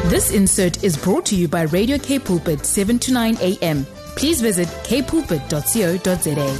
This insert is brought to you by Radio K Pulpit 7 to 9 a.m. Please visit kpulpit.co.za.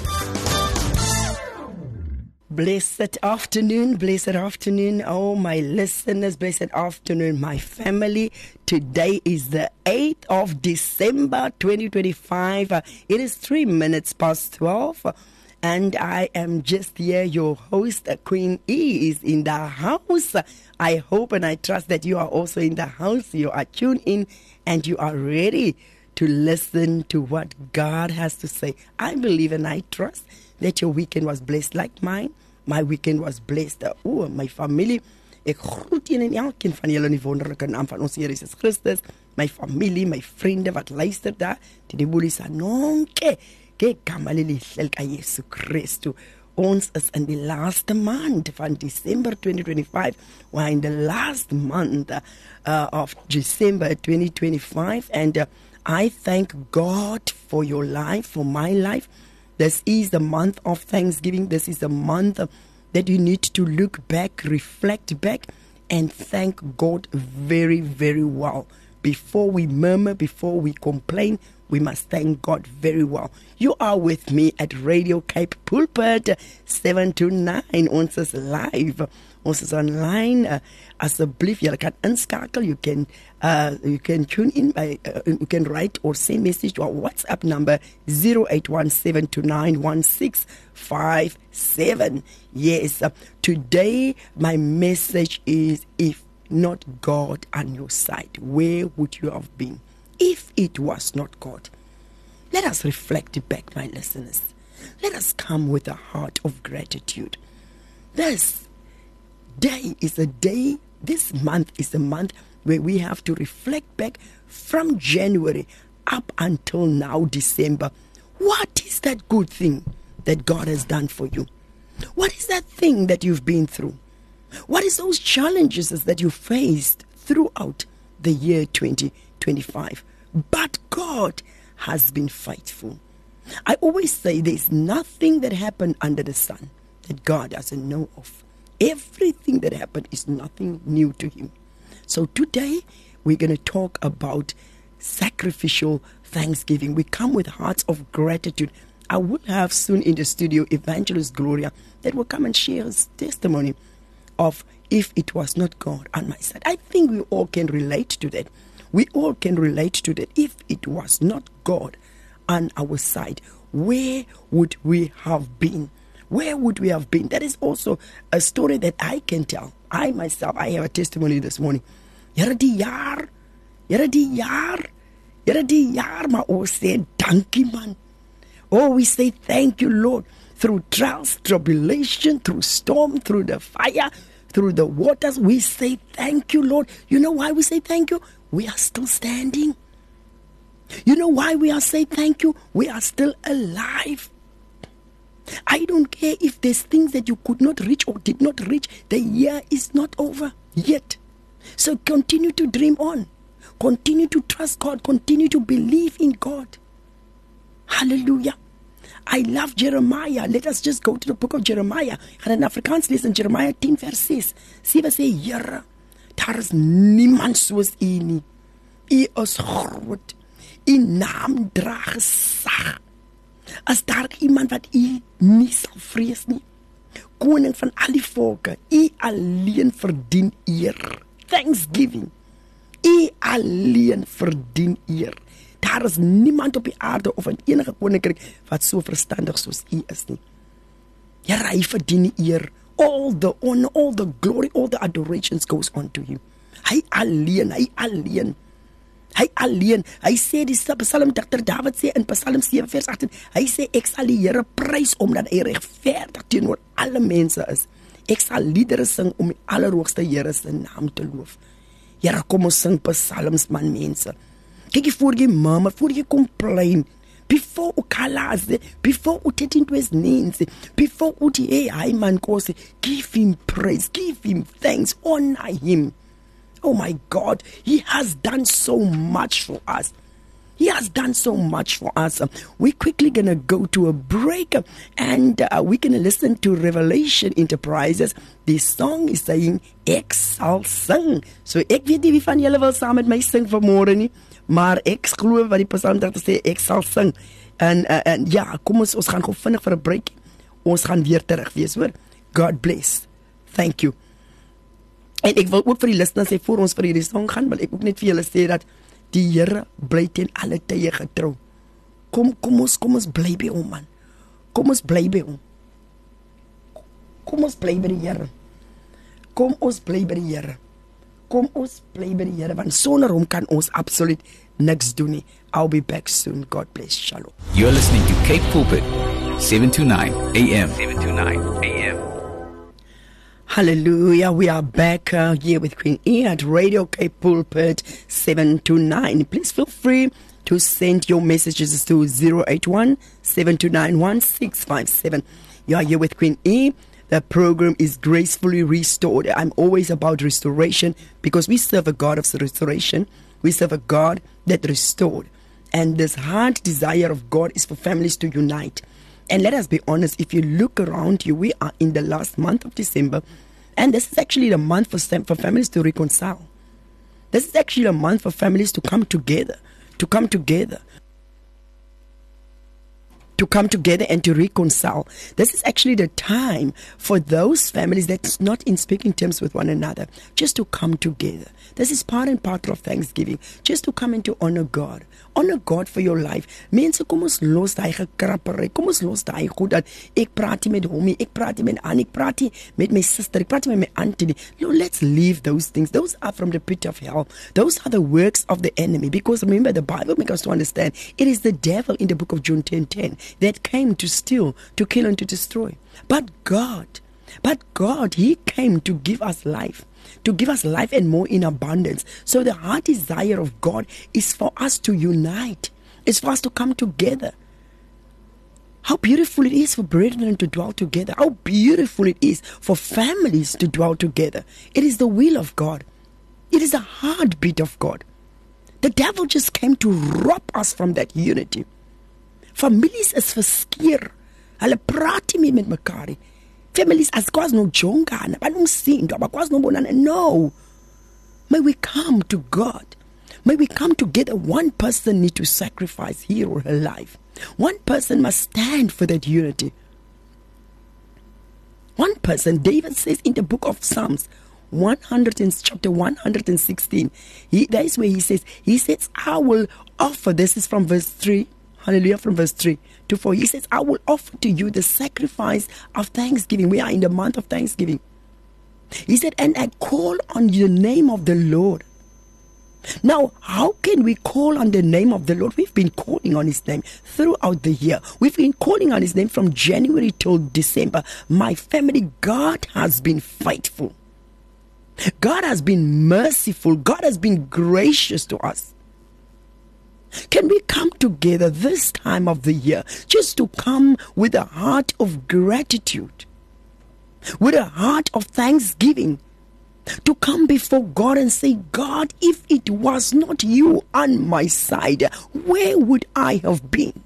Blessed afternoon, oh my listeners, blessed afternoon, my family. Today is the 8th of December 2025. It is 3 minutes past 12. And I am just here, your host, Queen E is in the house. I hope and I trust that you are also in the house. You are tuned in and you are ready to listen to what God has to say. I believe and I trust that your weekend was blessed like mine. My weekend was blessed. My family. Ek groet een en elkeen van julle in die wonderlike naam van ons Here Jesus Christus. My familie, my vriende wat luister daar. Die boelies anonke. Kyk kamali lihle ka Jesu Christu. Ons is in die laaste maand van December 2025. We're in the last month of December 2025. And I thank God for your life, for my life. This is the month of Thanksgiving. This is the month that you need to look back, reflect back, and thank God very, very well. Before we murmur, before we complain, we must thank God very well. You are with me at Radio Cape Pulpit 7 to 9. Ons is live. Ons is online. Asseblief, jy kan inskakel. You can tune in by you can write or send message to our WhatsApp number 0817291657. Yes, today my message is, if not God on your side, where would you have been? If it was not God. Let us reflect back, my listeners. Let us come with a heart of gratitude. This day is a day, this month is a month where we have to reflect back from January up until now, December. What is that good thing that God has done for you? What is that thing that you've been through? What is those challenges that you faced throughout the year 2025? But God has been faithful. I always say there's nothing that happened under the sun that God doesn't know of. Everything that happened is nothing new to him. So today we're going to talk about sacrificial thanksgiving. We come with hearts of gratitude. I will have soon in the studio Evangelist Gloria that will come and share his testimony of if it was not God on my side. I think we all can relate to that. We all can relate to that. If it was not God on our side, where would we have been? Where would we have been? That is also a story that I can tell. I myself, I have a testimony this morning. Here die jaar, maar we say, dankie man. Oh, we say thank you, Lord. Through trials, tribulation, through storm, through the fire, through the waters, we say thank you, Lord. You know why we say thank you? We are still standing. You know why we are saying thank you? We are still alive. I don't care if there's things that you could not reach or did not reach. The year is not over yet. So continue to dream on. Continue to trust God. Continue to believe in God. Hallelujah. I love Jeremiah. Let us just go to the book of Jeremiah. Gaan in Afrikaans lees in Jeremiah 10 vers 6. Sê wat sê, Here, daar is niemand soos U nie. U is groot. U naam dra gesag. As daar iemand wat U nie sal vrees nie. Koning van al die volke, U alleen verdien eer. Thanksgiving. U alleen verdien eer. Daar is niemand op die aarde of in enige koninkryk wat so verstandig soos U is nie. Here, hy verdien die eer. All the honor, all the glory, all the adorations goes on to him. Hy alleen. Hy sê die Psalm digter Dawid sê in Psalm 7 vers 18, hy sê ek sal die Here prys omdat hy regverdig teenoor alle mense is. Ek sal liedere sing om die allerhoogste Here se naam te loof. Here, kom ons sing psalms man mense. Kyk voor jy murmur, voor jy complain, before ukhalaze, before uthethe into ezininzi, before uthi hey hayi man Nkosi, give him praise, give him thanks, honor him. Oh my God, he has done so much for us. He has done so much for us. We're quickly going to go to a break and we're going to listen to Revelation Enterprises. The song is saying, Ek sal sing. So ek weet nie wie van julle wil saam met my sing vanmôre nie, maar ek glo wat die Psalm te sê, ek sal sing. En ja, kom ons gaan gou vinnig vir 'n break. Ons gaan weer terug wees, hoor. God bless. Thank you. En ek wil ook vir die listeners sê, voor ons vir hierdie song gaan, wil ek ook net vir julle sê dat die Here bly teen alle tye getrou. Kom ons bly by hom, man. Kom ons bly by hom. Kom ons bly by die Here. Kom ons bly by die Here. Kom ons bly by die Here, want sonder hom kan ons absoluut niks doen nie. I'll be back soon. God bless. Shalom. You're listening to Cape Pulpit, 7 to 9 a.m. 7 to 9 a.m. Hallelujah. We are back here with Queen E at Radio Cape Pulpit 7 to 9. Please feel free to send your messages to 081 729 1657. You are here with Queen E. The program is Gracefully Restored. I'm always about restoration because we serve a God of restoration. We serve a God that restored. And this heart desire of God is for families to unite. And let us be honest, if you look around you, we are in the last month of December, and this is actually the month for families to reconcile. This is actually a month for families to come together, and to reconcile. This is actually the time for those families that's not in speaking terms with one another, just to come together. This is part and parcel of Thanksgiving, just to come and to honor God. Honor God for your life. Mense, kom ons los daai gekrappery. Kom ons los daai goed dat ek praat nie met hom nie, ek praat nie met Annie, ek praat nie met my sister, ek praat nie met my auntie nie. Let's leave those things. Those are from the pit of hell. Those are the works of the enemy. Because remember, the Bible makes us to understand it is the devil in the book of John 10:10 that came to steal, to kill, and to destroy. But God, He came to give us life. To give us life and more in abundance. So the heart desire of God is for us to unite. It's for us to come together. How beautiful it is for brethren to dwell together. How beautiful it is for families to dwell together. It is the will of God. It is the heartbeat of God. The devil just came to rob us from that unity. Families is verskeer. Hulle praat nie meer met mekaar nie. Families as kwaas no jongana, banomsindo, bakwazi no bonana. No. May we come to God. May we come together. One person needs to sacrifice his or her life. One person must stand for that unity. One person, David says in the book of Psalms, chapter 116, that is where he says, I will offer, this is from verse 3, hallelujah, from verse 3 to 4. He says, I will offer to you the sacrifice of thanksgiving. We are in the month of Thanksgiving. He said, and I call on the name of the Lord. Now, how can we call on the name of the Lord? We've been calling on His name throughout the year. We've been calling on His name from January till December. My family, God has been faithful. God has been merciful. God has been gracious to us. Can we come together this time of the year just to come with a heart of gratitude, with a heart of thanksgiving, to come before God and say, God, if it was not you on my side, where would I have been?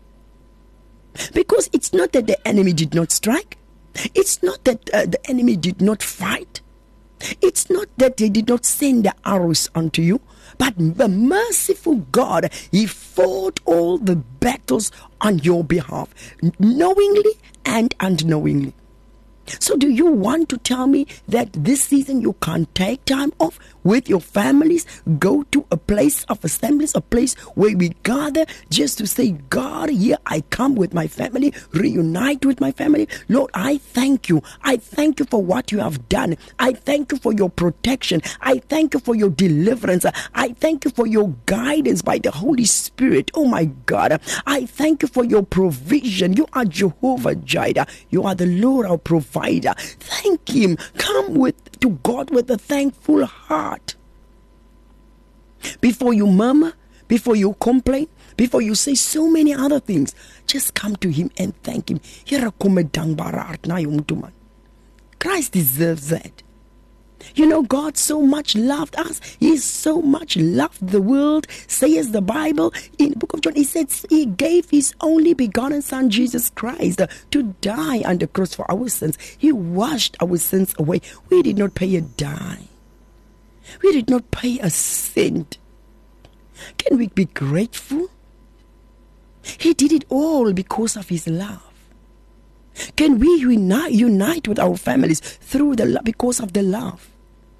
Because it's not that the enemy did not strike. It's not that the enemy did not fight. It's not that they did not send the arrows unto you. But the merciful God, He fought all the battles on your behalf, knowingly and unknowingly. So do you want to tell me that this season you can't take time off with your families, go to a place of assemblies, a place where we gather just to say, God, here I come with my family, reunite with my family. Lord, I thank you. I thank you for what you have done. I thank you for your protection. I thank you for your deliverance. I thank you for your guidance by the Holy Spirit. Oh my God, I thank you for your provision. You are Jehovah Jireh. You are the Lord our provider. Thank Him. Come to God with a thankful heart. Before you murmur, before you complain, before you say so many other things, just come to Him and thank Him. Christ deserves that. You know, God so much loved us. He so much loved the world. Says the Bible in the book of John, He says He gave His only begotten Son, Jesus Christ, to die on the cross for our sins. He washed our sins away. We did not pay a dime. We did not pay a cent. Can we be grateful? He did it all because of His love. Can we unite with our families through the love, because of the love?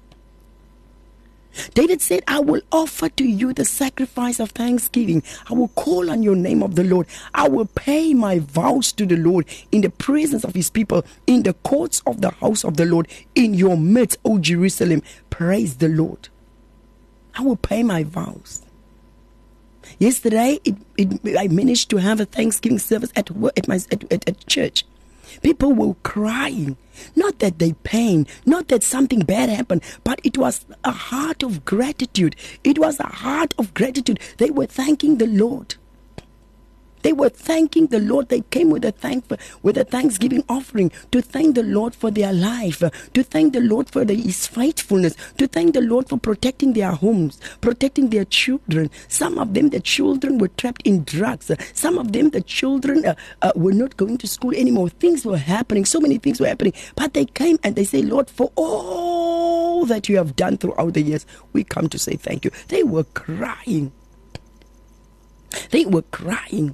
David said, I will offer to you the sacrifice of thanksgiving. I will call on your name of the Lord. I will pay my vows to the Lord in the presence of His people, in the courts of the house of the Lord, in your midst, O Jerusalem. Praise the Lord. I will pay my vows. Yesterday, I managed to have a Thanksgiving service at church. People were crying. Not that they pain, not that something bad happened, but it was a heart of gratitude. It was a heart of gratitude. They were thanking the Lord. They were thanking the Lord. They came with a thanksgiving offering to thank the Lord for their life, to thank the Lord for His faithfulness, to thank the Lord for protecting their homes, protecting their children. Some of them, the children were trapped in drugs. Some of them, the children were not going to school anymore. Things were happening. So many things were happening. But they came and they say, Lord, for all that you have done throughout the years, we come to say thank you. They were crying. They were crying.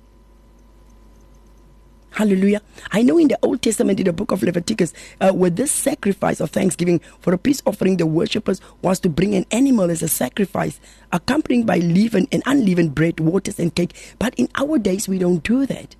Hallelujah. I know in the Old Testament, in the book of Leviticus, where this sacrifice of thanksgiving for a peace offering, the worshippers was to bring an animal as a sacrifice, accompanied by leavened and unleavened bread, waters and cake. But in our days, we don't do that.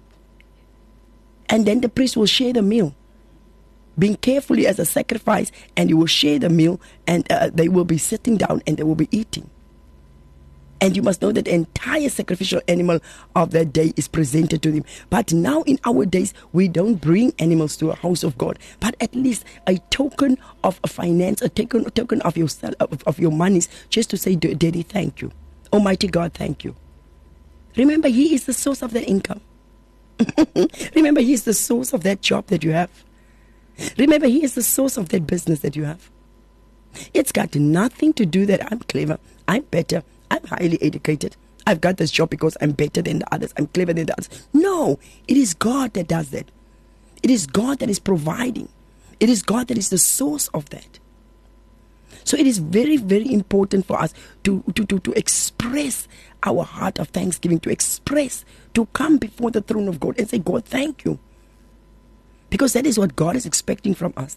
And then the priest will share the meal, being carefully as a sacrifice, and he will share the meal, and they will be sitting down and they will be eating. And you must know that the entire sacrificial animal of that day is presented to them. But now in our days, we don't bring animals to a house of God, but at least a token of a finance, a token of your monies, just to say, Daddy, thank you. Almighty God, thank you. Remember, He is the source of that income. Remember, He is the source of that job that you have. Remember, He is the source of that business that you have. It's got nothing to do that I'm clever, I'm better, I'm highly educated, I've got this job because I'm better than the others, I'm clever than the others. No, it is God that does that. It is God that is providing. It is God that is the source of that. So it is very, very important for us to express our heart of thanksgiving, to come before the throne of God and say, God, thank you. Because that is what God is expecting from us.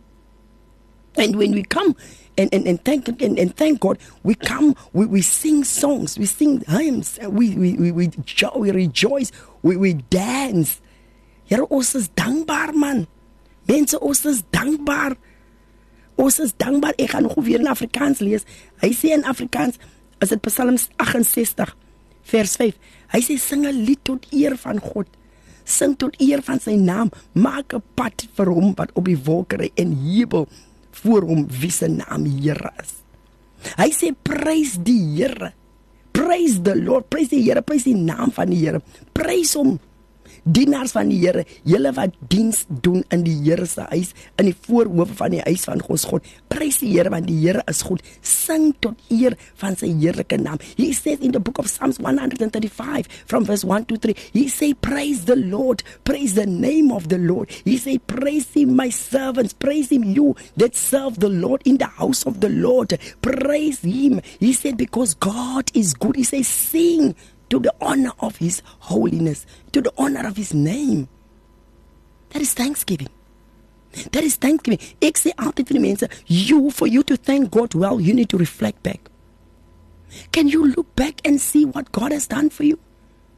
And when we come and thank God, we sing songs, we sing hymns, we rejoice, we dance. Here, ons is dankbaar, man. Mense, ons is dankbaar. Ons is dankbaar. Ek gaan nog weer in Afrikaans lees. Hy sê in Afrikaans, is dit Psalm 68, vers 5. Hy sê, sing 'n lied tot eer van God. Sing tot eer van sy naam. Maak 'n pad vir hom wat op die wolke ry en jubel voor hom wie se naam Here is. Hy sê, prys die Here. Praise the Lord. Prys die Here. Prys die naam van die Here. Prys hom. Dienaars van die Here, julle wat diens doen in die Here se huis, in die voorhoewe van die huis van ons God. Prys die Here, want die Here is goed. Sing tot eer van sy heerlike naam. He says in the book of Psalms 135, from verse 1 to 3, he say, praise the Lord, praise the name of the Lord. He say, praise him, my servants, praise him, you that serve the Lord in the house of the Lord. Praise him. He said, because God is good. He says, sing to the honor of his holiness, to the honor of his name. That is thanksgiving. That is thanksgiving. Ek sê altyd vir die mense, for you to thank God well, you need to reflect back. Can you look back and see what God has done for you?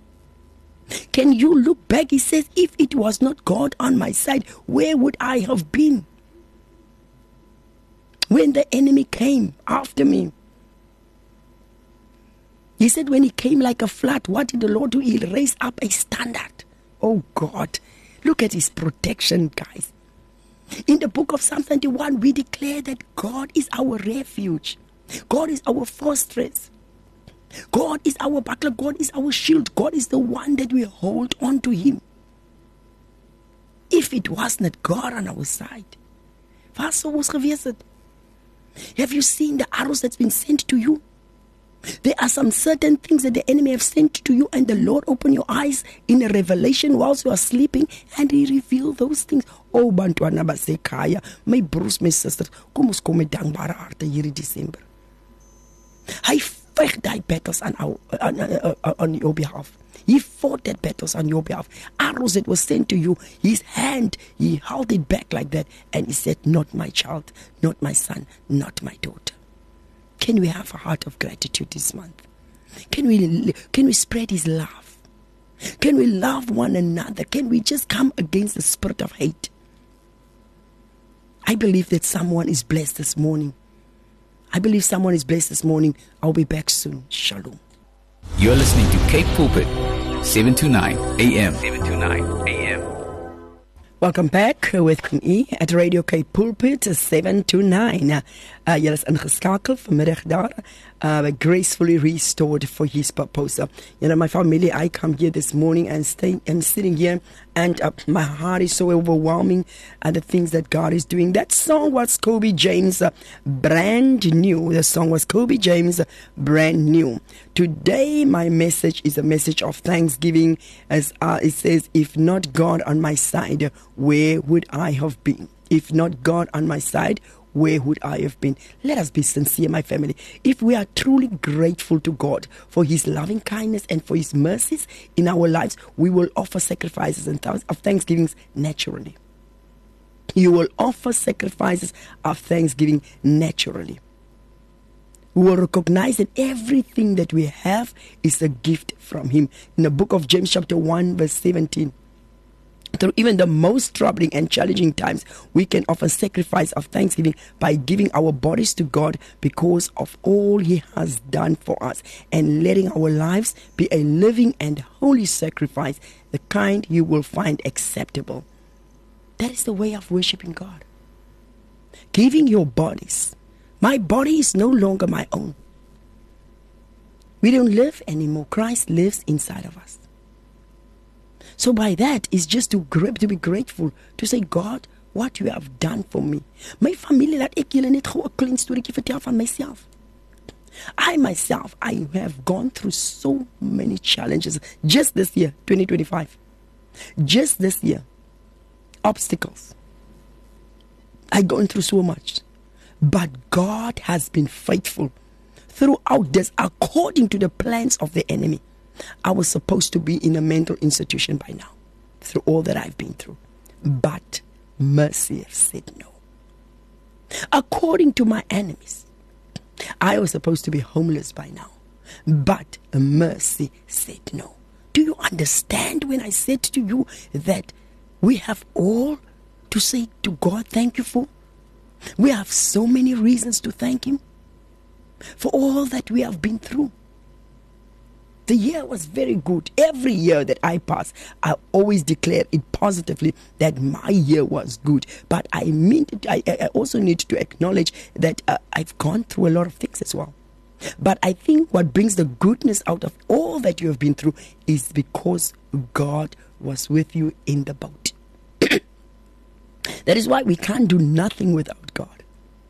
Can you look back? He says, if it was not God on my side, where would I have been? When the enemy came after me, he said when he came like a flood, what did the Lord do? He raised up a standard. Oh God, look at his protection, guys. In the book of Psalm 21, we declare that God is our refuge. God is our fortress. God is our buckler. God is our shield. God is the one that we hold on to him. If it was not God on our side, Waar sou ons gewees het? Have you seen the arrows that's been sent to you? There are some certain things that the enemy have sent to you, and the Lord opened your eyes in a revelation whilst you are sleeping, and He revealed those things. Oh, bantwana basekhaya, my broers, my sisters, kom ons kom met dankbare harte hierdie Desember. Hy veg die battles on your behalf. He fought that battles on your behalf. Arrows that were sent to you, His hand, He held it back like that, and He said, not my child, not my son, not my daughter. Can we have a heart of gratitude this month? Can we spread His love? Can we love one another? Can we just come against the spirit of hate? I believe that someone is blessed this morning. I'll be back soon. Shalom. You're listening to Cape Pulpit, 7 to 9 a.m. 7 to 9 a.m. Welcome back with Queen E at Radio Cape Pulpit 7 to 9. Julle is ingeskakel vanmiddag daar. Gracefully restored for His purpose. My family, I come here this morning and sitting here, and my heart is so overwhelming at the things that God is doing. That song was Kobe James, brand new. The song was Kobe James, brand new. Today, my message is a message of thanksgiving, as it says, if not God on my side, where would I have been? If not God on my side, where would I have been? Let us be sincere, my family. If we are truly grateful to God for His loving kindness and for His mercies in our lives, we will offer sacrifices and of thanksgivings naturally. You will offer sacrifices of thanksgiving naturally. We will recognize that everything that we have is a gift from Him. In the book of James chapter 1 verse 17, through even the most troubling and challenging times, we can offer sacrifice of thanksgiving by giving our bodies to God because of all He has done for us, and letting our lives be a living and holy sacrifice, the kind you will find acceptable. That is the way of worshiping God. Giving your bodies. My body is no longer my own. We don't live anymore. Christ lives inside of us. So by that is just to be grateful, to say, God, what you have done for me. My family, laat ek julle net gou 'n klein storieetjie vertel van myself. I myself, I have gone through so many challenges just this year, 2025. Just this year. Obstacles. I've gone through so much. But God has been faithful throughout this, according to the plans of the enemy. I was supposed to be in a mental institution by now, through all that I've been through. But mercy has said no. According to my enemies, I was supposed to be homeless by now. But mercy said no. Do you understand when I said to you that we have all to say to God, thank you for? We have so many reasons to thank Him for all that we have been through. The year was very good. Every year that I pass, I always declare it positively that my year was good. But I also need to acknowledge that I've gone through a lot of things as well. But I think what brings the goodness out of all that you have been through is because God was with you in the boat. That is why we can't do nothing without God.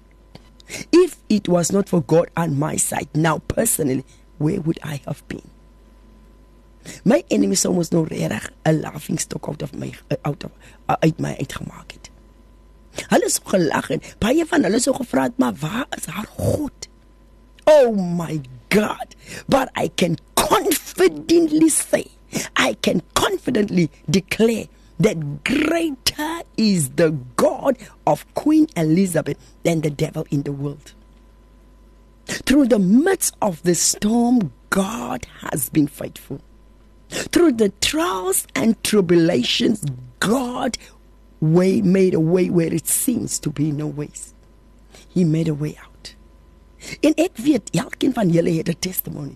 If it was not for God on my side, now personally, where would I have been? My enemies almost no reg 'n laughing stock uit my uitgemaak het. Hulle is so gelag en baie van hulle so gevra het, maar waar is haar God? Oh my God! But I can confidently say, I can confidently declare that greater is the God of Queen Elizabeth than the devil in the world. Through the midst of the storm, God has been faithful. Through the trials and tribulations, God made a way where it seems to be no ways. He made a way out. En ek weet, elkeen van julle het 'n testimony.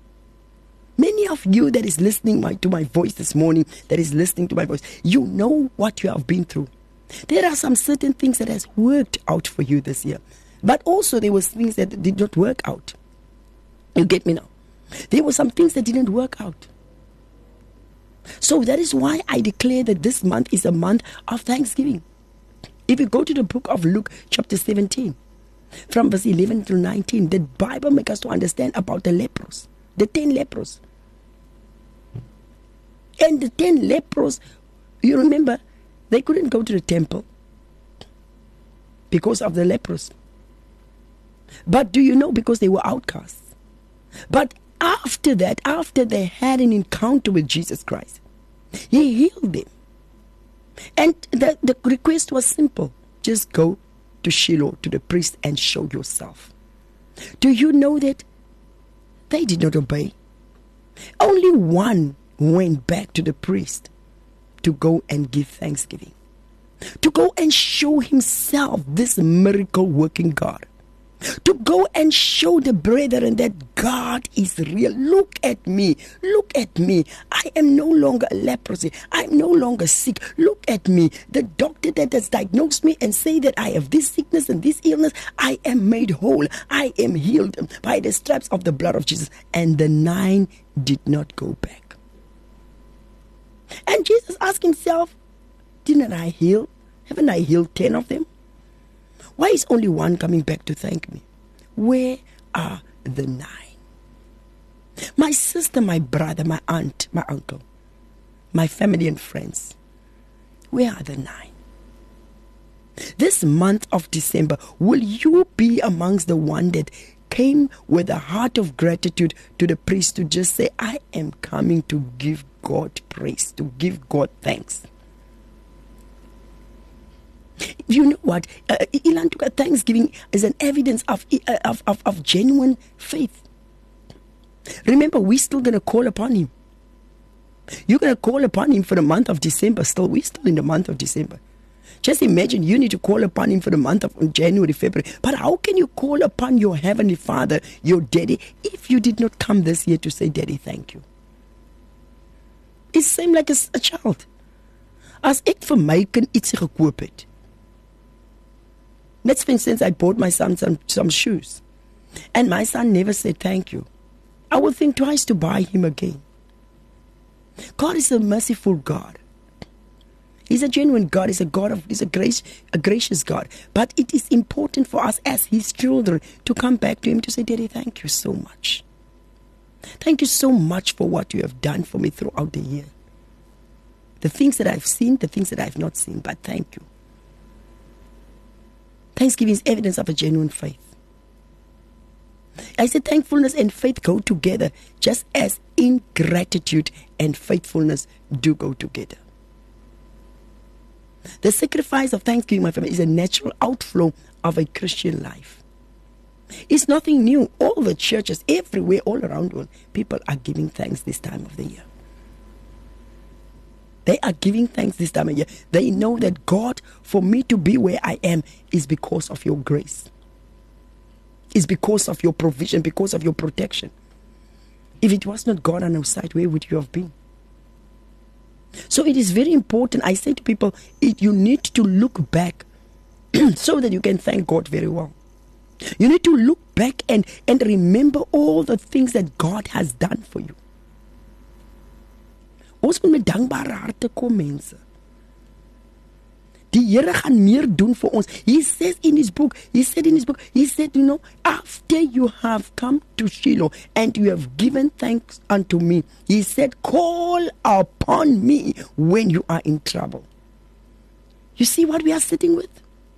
Many of you that is listening to my voice this morning, you know what you have been through. There are some certain things that has worked out for you this year. But also there was things that did not work out. You get me now? There were some things that didn't work out. So that is why I declare that this month is a month of thanksgiving. If you go to the book of Luke, chapter 17, from verse 11 to 19, the Bible makes us to understand about the lepers, the 10 lepers. And the 10 lepers, you remember, they couldn't go to the temple because of the lepers. But do you know, because they were outcasts. But after that, after they had an encounter with Jesus Christ, he healed them. And the request was simple. Just go to Shiloh, to the priest, and show yourself. Do you know that they did not obey? Only one went back to the priest to go and give thanksgiving, to go and show himself, this miracle working God, to go and show the brethren that God is real. Look at me, I am no longer a leprosy, I am no longer sick. Look at me, the doctor that has diagnosed me and say that I have this sickness and this illness, I am made whole, I am healed by the stripes of the blood of Jesus. And the 9 did not go back. And Jesus asked himself, didn't I heal? Haven't I healed 10 of them? Why is only one coming back to thank me? Where are the 9? My sister, my brother, my aunt, my uncle, my family and friends, where are the 9? This month of December, will you be amongst the one that came with a heart of gratitude to the priest to just say, I am coming to give God praise, to give God thanks? You know what? Ilantuka, thanksgiving is an evidence of genuine faith. Remember, we're still going to call upon him. You're going to call upon him for the month of December. We're still in the month of December. Just imagine you need to call upon him for the month of January, February. But how can you call upon your Heavenly Father, your Daddy, if you did not come this year to say, Daddy, thank you? It's the same like a child. As ek vir my kind ietsie gekoop het. Let's for instance, I bought my son some shoes. And my son never said thank you. I would think twice to buy him again. God is a merciful God. He's a genuine God. He's a gracious God. But it is important for us as his children to come back to him to say, Daddy, thank you so much. Thank you so much for what you have done for me throughout the year. The things that I've seen, the things that I've not seen, but thank you. Thanksgiving is evidence of a genuine faith. I said thankfulness and faith go together, just as ingratitude and faithfulness do go together. The sacrifice of thanksgiving, my family, is a natural outflow of a Christian life. It's nothing new. All the churches, everywhere, all around the world, people are giving thanks this time of the year. They are giving thanks this time of year. They know that God, for me to be where I am, is because of your grace. It's because of your provision, because of your protection. If it was not God on our side, where would you have been? So it is very important. I say to people, you need to look back so that you can thank God very well. You need to look back and remember all the things that God has done for you. Ons moet met dankbare harte kom, mense. Die Here gaan meer doen vir ons. He said in his book, you know, after you have come to Shiloh and you have given thanks unto me, he said, call upon me when you are in trouble. You see what we are sitting with?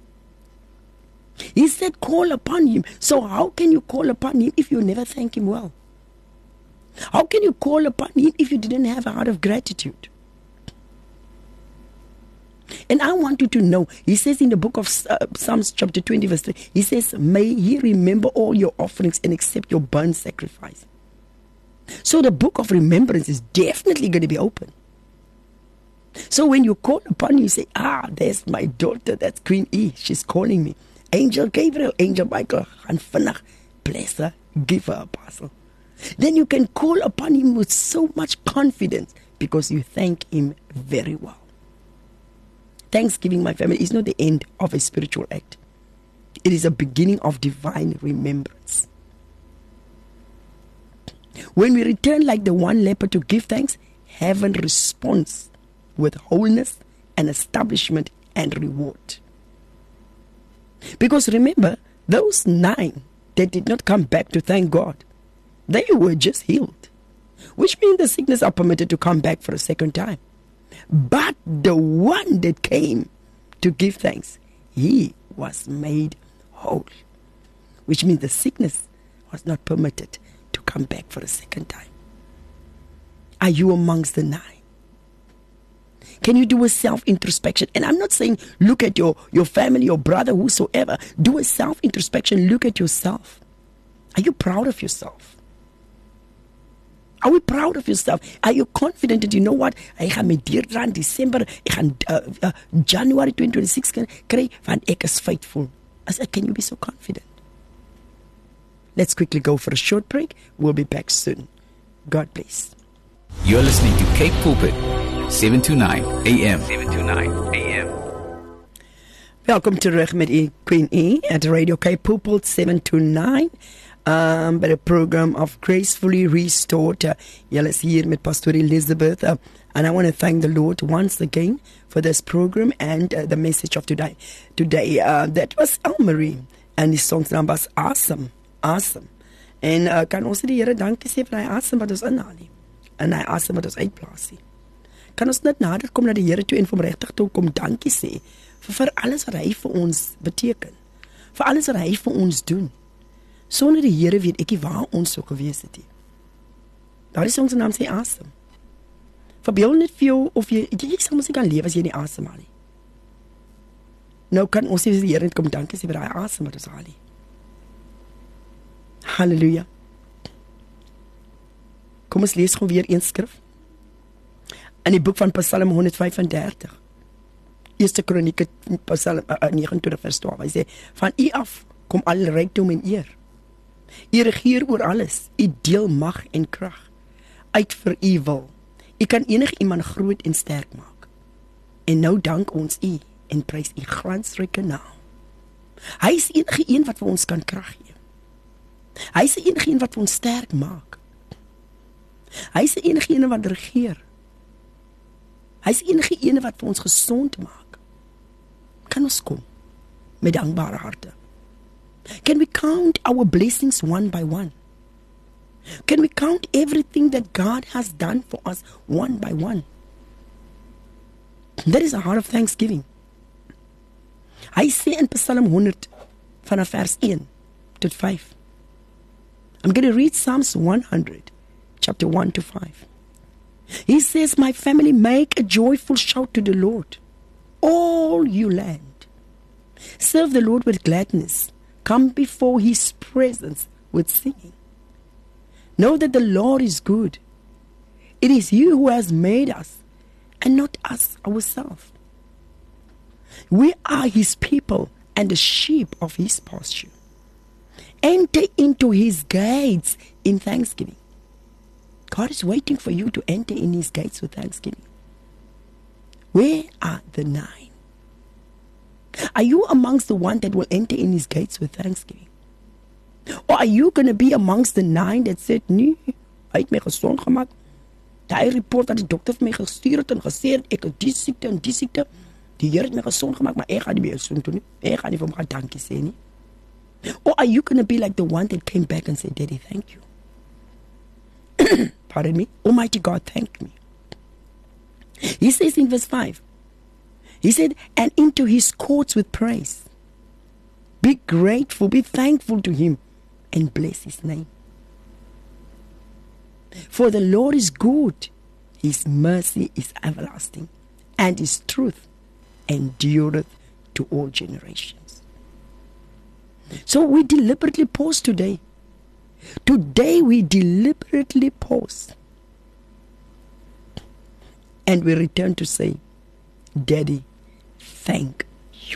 He said, call upon him. So how can you call upon him if you never thank him well? How can you call upon him if you didn't have a heart of gratitude? And I want you to know, he says in the book of Psalms chapter 20 verse 3, he says, may he remember all your offerings and accept your burnt sacrifice. So the book of remembrance is definitely going to be open. So when you call upon him, you say, there's my daughter, that's Queen E, she's calling me. Angel Gabriel, Angel Michael, gaan vinnig, bless her, give her a parcel. Then you can call upon him with so much confidence because you thank him very well. Thanksgiving, my family, is not the end of a spiritual act. It is a beginning of divine remembrance. When we return like the one leper to give thanks, heaven responds with wholeness and establishment and reward. Because remember, those 9 that did not come back to thank God, they were just healed, which means the sickness are permitted to come back for a second time. But the one that came to give thanks, he was made whole, which means the sickness was not permitted to come back for a second time. Are you amongst the 9? Can you do a self-introspection? And I'm not saying look at your family, your brother, whosoever. Do a self-introspection. Look at yourself. Are you proud of yourself? Are we proud of yourself? Are you confident that you know what? I gaan met deurgaan December, ek gaan January 2026 kry, want ek is faithful. Can you be so confident? Let's quickly go for a short break. We'll be back soon. God bless. You're listening to Cape Pulpit, 7 to 9 a.m. 7 to 9 a.m. Welkom terug met Queen E at Radio Cape Pulpit 7 to 9. By the program of Gracefully Restored. Julle is hier met Pastor Elizabeth. And I want to thank the Lord once again for this program and the message of today. That was Elmarie. And die songnaam was Awesome. Awesome. En kan ons die Here dankie sê vir hy awesome wat ons inhaal nie. En hy awesome wat ons uitplaas nie. Kan ons net nader kom na die Here toe en vir hom regtig toe kom dankie sê vir alles wat hy vir ons beteken. Vir alles wat hy vir ons doen. Sonder die Here weet ek nie waar ons sou gewees het nie. Daardie song se naam sê Awesome. Verbeel net vir jou of jy sal mos nie kan lewe as jy nie awesome haal nie. Nou kan ons sê die Here net kom dankie sê vir daai awesome wat ons haal nie. Halleluja. Kom ons lees gewoon weer een skrif. In die boek van Psalm 135. Eerste Kronieke, Psalm 29 vers 12. Hy sê, van u af kom al rykdom en eer. U regeer oor alles. U deel mag en krag uit vir u wil. U kan enige iemand groot en sterk maak. En nou dank ons u en prys u glansryke naam. Hy is enige een wat vir ons kan krag gee. Hy is enige een wat vir ons sterk maak. Hy is enige een wat regeer. Hy is enige een wat vir ons gesond maak. Kan ons kom met dankbare harte? Can we count our blessings one by one? Can we count everything that God has done for us one by one? That is a heart of thanksgiving. Hy sê in Psalm 100 vanaf vers 1 tot 5. I'm going to read Psalms 100, chapter 1 to 5. He says, my family, make a joyful shout to the Lord, all you land. Serve the Lord with gladness. Come before his presence with singing. Know that the Lord is good. It is he who has made us, and not us ourselves. We are his people and the sheep of his pasture. Enter into his gates in thanksgiving. God is waiting for you to enter in his gates with thanksgiving. Where are the 9? Are you amongst the one that will enter in his gates with thanksgiving? Or are you going to be amongst the 9 that said, nee, hy het my gesond gemaak. Die report dat die dokter vir my gestuur het en gesê het, ek het die siekte en die siekte. Die Here het my gesond gemaak, maar ek gaan nie meer gesond doen nie. Ek gaan nie vir hom dankie sê nie. Or are you going to be like the one that came back and said, Daddy, thank you. Pardon me? Almighty God, thank me. He says in verse 5, he said, and into his courts with praise. Be grateful, be thankful to him, and bless his name. For the Lord is good, his mercy is everlasting, and his truth endureth to all generations. So we deliberately pause today. Today we deliberately pause. And we return to say, Daddy, thank you.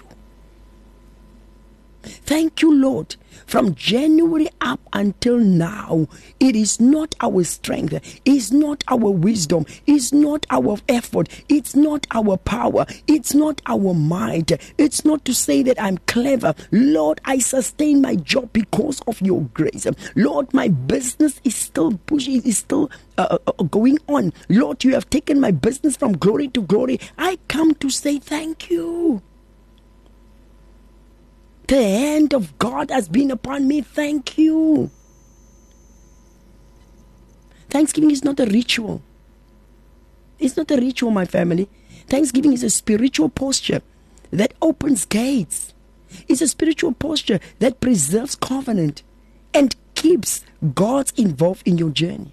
Thank you, Lord. From January up until now, it is not our strength, it's not our wisdom, it's not our effort, it's not our power, it's not our might, it's not to say that I'm clever. Lord, I sustain my job because of your grace. Lord, my business is still pushing, is still going on. Lord, you have taken my business from glory to glory. I come to say thank you. The hand of God has been upon me. Thank you. Thanksgiving is not a ritual. It's not a ritual, my family. Thanksgiving is a spiritual posture that opens gates. It's a spiritual posture that preserves covenant and keeps God involved in your journey.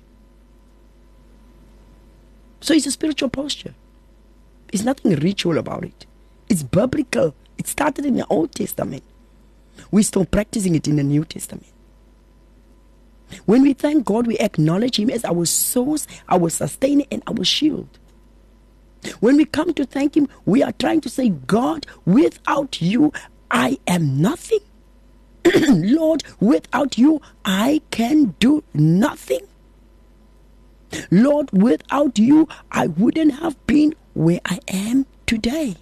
So it's a spiritual posture. There's nothing ritual about it. It's biblical. It started in the Old Testament. We're still practicing it in the New Testament. When we thank God, we acknowledge Him as our source, our sustainer, and our shield. When we come to thank Him, we are trying to say, God, without you, I am nothing. Lord, without you, I can do nothing. Lord, without you, I wouldn't have been where I am today.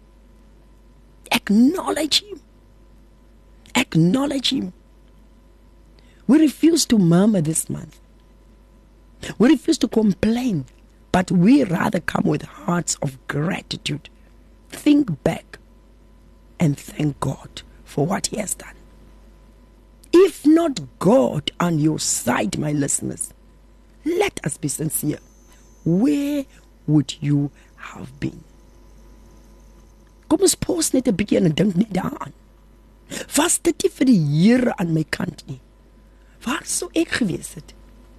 Acknowledge Him. Acknowledge Him. We refuse to murmur this month. We refuse to complain, but we rather come with hearts of gratitude. Think back and thank God for what He has done. If not God on your side, my listeners, let us be sincere. Where would you have been? Kom ons pos net 'n bietjie en dink net daaraan. Was dit nie vir die Here aan my kant nie? Waar sou ek gewees het?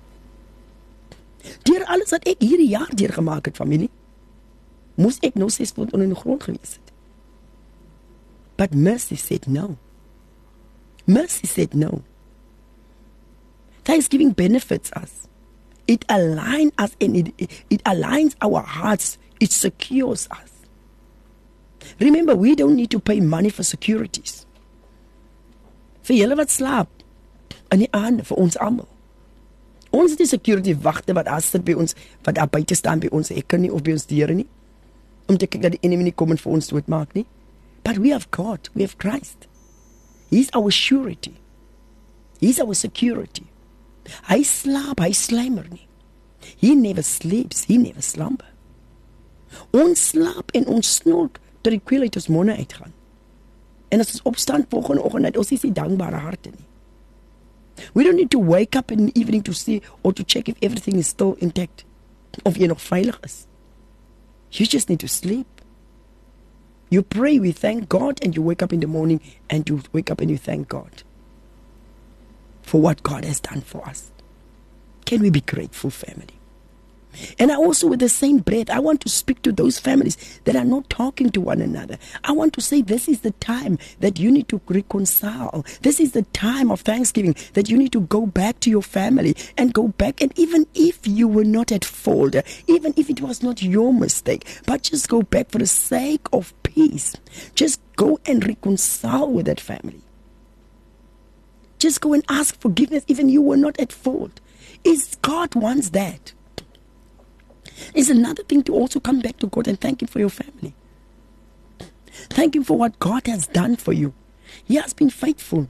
Deur alles wat ek hierdie jaar deurgemaak het, familie, moes ek nou 6 voet onder die grond gewees het. But mercy said no. Mercy said no. Thanksgiving benefits us. It aligns us and it aligns our hearts. It secures us. Remember, we don't need to pay money for securities. Vir julle wat slaap in die aand, vir ons almal. Ons het die security wagte wat daar sit by ons, wat daar buite staan by ons hekke nie of by ons deure nie, om te kyk dat die enemy nie kom en vir ons doodmaak nie. But we have God, we have Christ. He's our surety. He's our security. Hy slaap, hy slymer nie. He never sleeps, he never slumber. Ons slaap en ons snork tot die kwel uit ons monde uitgaan. En as ons opstaan volgende oggend uit, ons is nie dankbare harte nie. We don't need to wake up in the evening to see or to check if everything is still intact. Of jy nog veilig is. You just need to sleep. You pray, we thank God, and you wake up in the morning and you wake up and you thank God for what God has done for us. Can we be grateful, family? And I also, with the same breath, I want to speak to those families that are not talking to one another. I want to say this is the time that you need to reconcile. This is the time of Thanksgiving that you need to go back to your family and go back. And even if you were not at fault, even if it was not your mistake, but just go back for the sake of peace. Just go and reconcile with that family. Just go and ask forgiveness even you were not at fault. God wants that. It's another thing to also come back to God and thank Him for your family. Thank Him for what God has done for you. He has been faithful.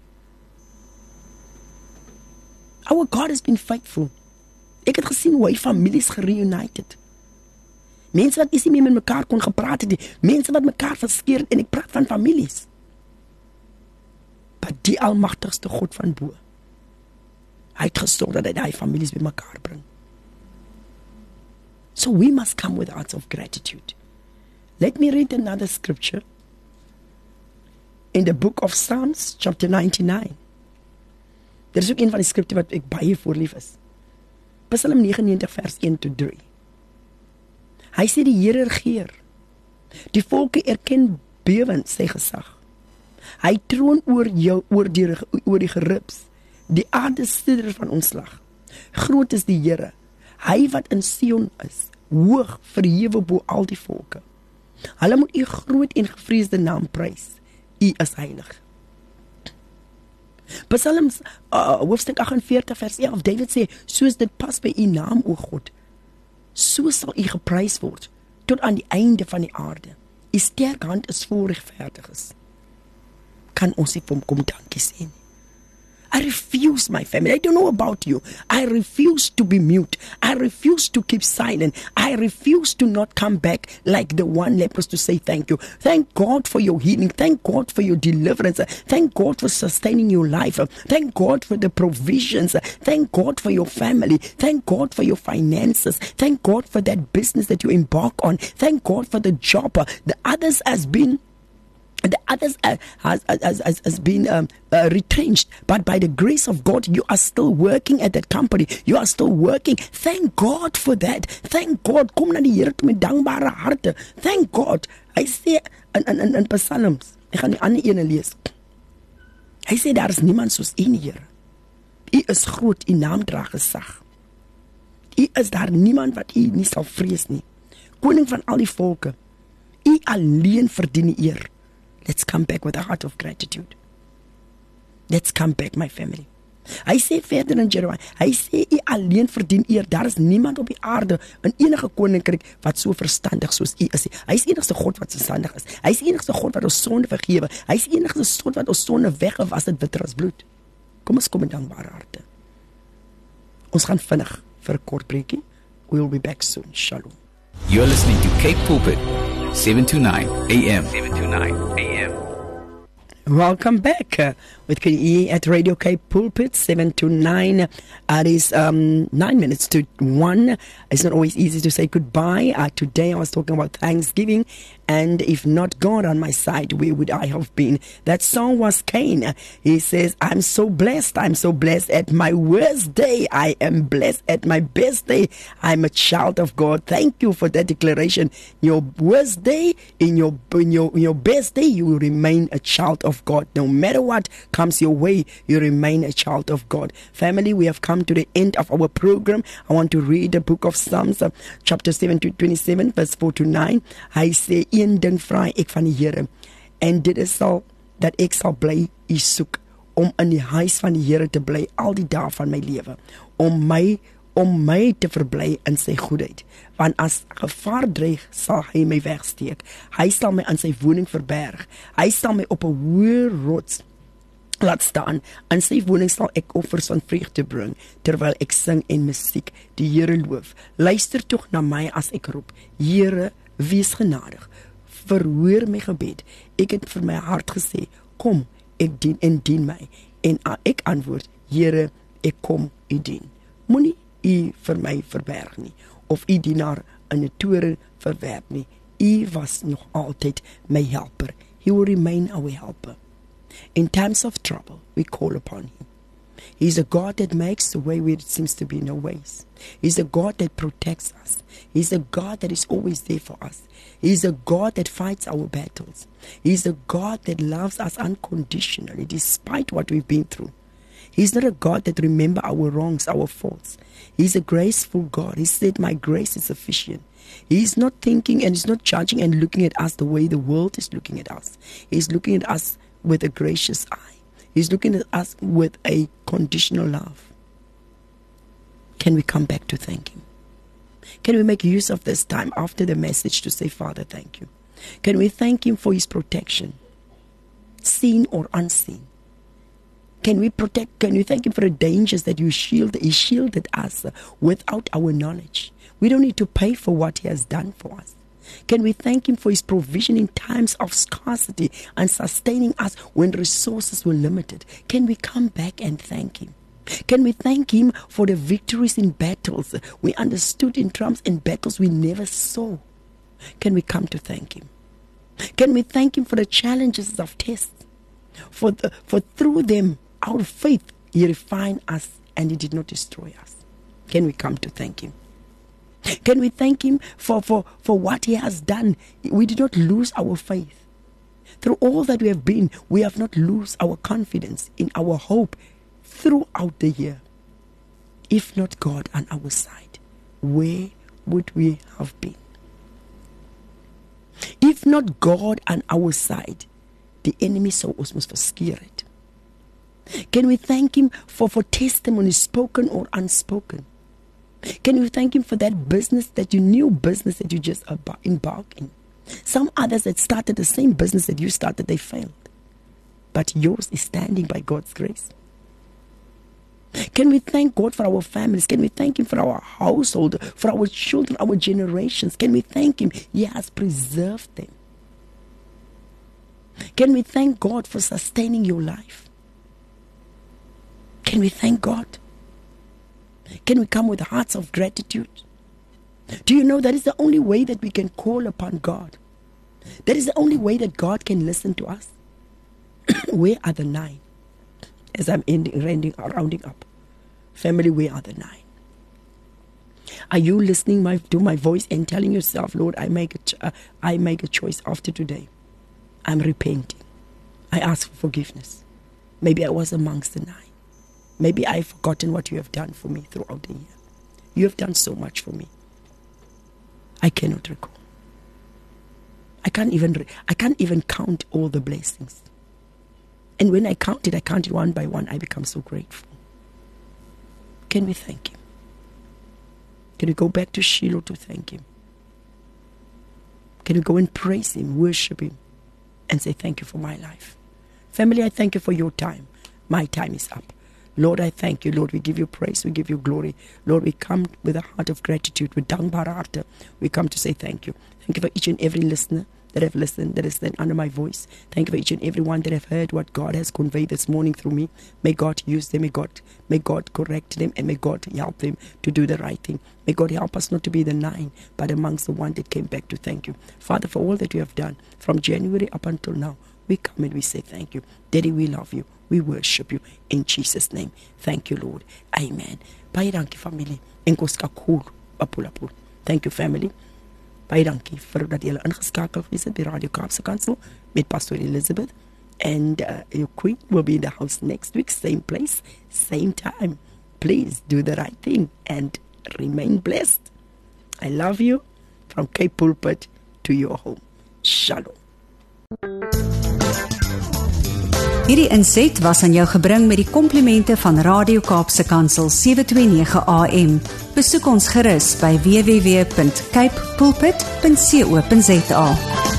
Our God has been faithful. Ek het gesien hoe hy families gereunited. Mense wat nie meer met mekaar kon gepraat het nie. Mense wat mekaar verskeer het, en ek praat van families. Maar die almagtigste God van bo, hy het gesorg dat hy die families by mekaar bring. So we must come with hearts of gratitude. Let me read another scripture in the book of Psalms, chapter 99. Dit is ook een van die skrifte wat ek baie voorlief is. Psalm 99 vers 1-3. Hy sê die Here regeer. Die volke erken bewend sy gesag. Hy troon oor die geribs. Die aarde sidder van ontslag. Groot is die Here. Hy wat in Sion is, hoog verhewe bo al die volke. Hulle moet U groot en gevreesde naam prys. U is heilig. Psalms hoofstuk 48 vers 11, David sê, soos dit pas by U naam, o God, so sal U geprys word, tot aan die einde van die aarde. U sterk hand is vol regverdiges. Kan ons nie vir hom kom dankie sê nie. I I refuse, my family. I don't know about you. I refuse to be mute. I refuse to keep silent. I refuse to not come back like the one leper to say thank you. Thank God for your healing. Thank God for your deliverance. Thank God for sustaining your life. Thank God for the provisions. Thank God for your family. Thank God for your finances. Thank God for that business that you embark on. Thank God for the job. The others has been retrenched, but by the grace of God, you are still working at that company. You are still working. Thank God for that. Thank God. Kom na die Here toe met dankbare harte. Thank God. Hy sê in Psalms, ek gaan die ander ene lees. Hy sê daar is niemand soos U, Here. U is groot, U naam dra gesag. U is daar niemand wat U nie sal vrees nie. Koning van al die volke. U alleen verdien die eer. Let's come back with a heart of gratitude. Let's come back, my family. Hy sê verder in Jeremiah, hy sê U alleen verdien eer. Daar is niemand op die aarde in enige koninkryk wat so verstandig soos U is. Hy is die enigste God wat verstandig is. Hy is die enigste God wat ons sonde vergewe. Hy is die enigste God wat ons sonde weggewas het witter as bloed. Kom ons kom met dankbare harte. Ons gaan vinnig vir 'n kort breekie. We'll be back soon. Shalom. You're listening to Cape Pulpit, 729 AM. 729 AM. Welcome back with KE at Radio Cape Pulpit, 7 to 9. It is 9 minutes to 1. It's not always easy to say goodbye. Today I was talking about Thanksgiving, and if not God on my side, where would I have been? That song was Cain. He says, I'm so blessed. I'm so blessed at my worst day. I am blessed at my best day. I'm a child of God. Thank you for that declaration. Your worst day, in your best day, you will remain a child of God. No matter what comes your way, you remain a child of God. Family, we have come to the end of our program. I want to read the book of Psalms, chapter 7 to 27, verse 4 to 9. Hy sê, een ding vra ek van die Here, en dit is dat ek sal bly U soek, om in die huis van die Here te bly al die dae van my lewe, om my te verbly in sy goedheid. Want as gevaar dreig, sal hy my wegsteek. Hy sal my aan sy woning verberg. Hy sal my op 'n hoë rots laat staan. In sy woning sal ek offers van vreugde bring, terwyl ek sing en musiek die Here loof. Luister tog na my as ek roep. Here, wees genadig. Verhoor my gebed. Ek het vir my hart gesê, kom, ek dien my. En ek antwoord, Here, ek kom U dien. Moenie U vir my verberg nie, of U dienaar in 'n toren verwerp nie. U was nog altyd my helper. He will remain our helper. In times of trouble, we call upon Him. He's a God that makes a way where it seems to be no ways. He's a God that protects us. He's a God that is always there for us. He's a God that fights our battles. He's a God that loves us unconditionally despite what we've been through. He's not a God that remembers our wrongs, our faults. He's a graceful God. He said, my grace is sufficient. He's not thinking and He's not judging and looking at us the way the world is looking at us. He's looking at us with a gracious eye. He's looking at us with a conditional love. Can we come back to thank Him? Can we make use of this time after the message to say, Father, thank you? Can we thank Him for His protection, seen or unseen? Can we thank Him for the dangers that He shielded us without our knowledge? We don't need to pay for what He has done for us. Can we thank Him for His provision in times of scarcity and sustaining us when resources were limited? Can we come back and thank Him? Can we thank Him for the victories in battles we understood, in triumphs in battles we never saw? Can we come to thank Him? Can we thank Him for the challenges of tests? For through them, our faith, He refined us and He did not destroy us. Can we come to thank Him? Can we thank Him for what He has done? We did not lose our faith. Through all that we have been, we have not lost our confidence in our hope throughout the year. If not God on our side, where would we have been? If not God on our side, the enemy sou ons mos verskeer het. Can we thank Him for testimonies spoken or unspoken? Can we thank Him for that business, that new business that you just embarked in? Some others that started the same business that you started, they failed. But yours is standing by God's grace. Can we thank God for our families? Can we thank Him for our household, for our children, our generations? Can we thank Him? He has preserved them. Can we thank God for sustaining your life? Can we thank God? Can we come with hearts of gratitude? Do you know that is the only way that we can call upon God? That is the only way that God can listen to us. Where are the 9? As I'm rounding up. Family, where are the 9? Are you listening to my voice and telling yourself, Lord, I make a choice after today. I'm repenting. I ask for forgiveness. Maybe I was amongst the 9. Maybe I've forgotten what you have done for me throughout the year. You have done so much for me. I cannot recall. I can't even count all the blessings. And when I count it one by one. I become so grateful. Can we thank Him? Can we go back to Shiloh to thank Him? Can we go and praise Him, worship Him, and say thank you for my life? Family, I thank you for your time. My time is up. Lord, I thank you. Lord, we give you praise. We give you glory. Lord, we come with a heart of gratitude. With dankbare harte. We come to say thank you. Thank you for each and every listener that have listened, that is then under my voice. Thank you for each and every one that have heard what God has conveyed this morning through me. May God use them. May God correct them, and may God help them to do the right thing. May God help us not to be the 9, but amongst the one that came back to thank you. Father, for all that you have done from January up until now, we come and we say thank you. Daddy, we love you. We worship you in Jesus' name. Thank you, Lord. Amen. Baie dankie, familie. Enkosi kakhulu, Bapulapul. Thank you, family. Baie dankie vir dat julle ingeskakel is by Radio Kaapse Kansel met Pastor Elizabeth. And your queen will be in the house next week. Same place, same time. Please do the right thing and remain blessed. I love you from Cape Pulpit to your home. Shalom. Hierdie inset was aan jou gebring met die komplimente van Radio Kaapse Kansel 729 AM. Besoek ons gerus by www.capepulpit.co.za.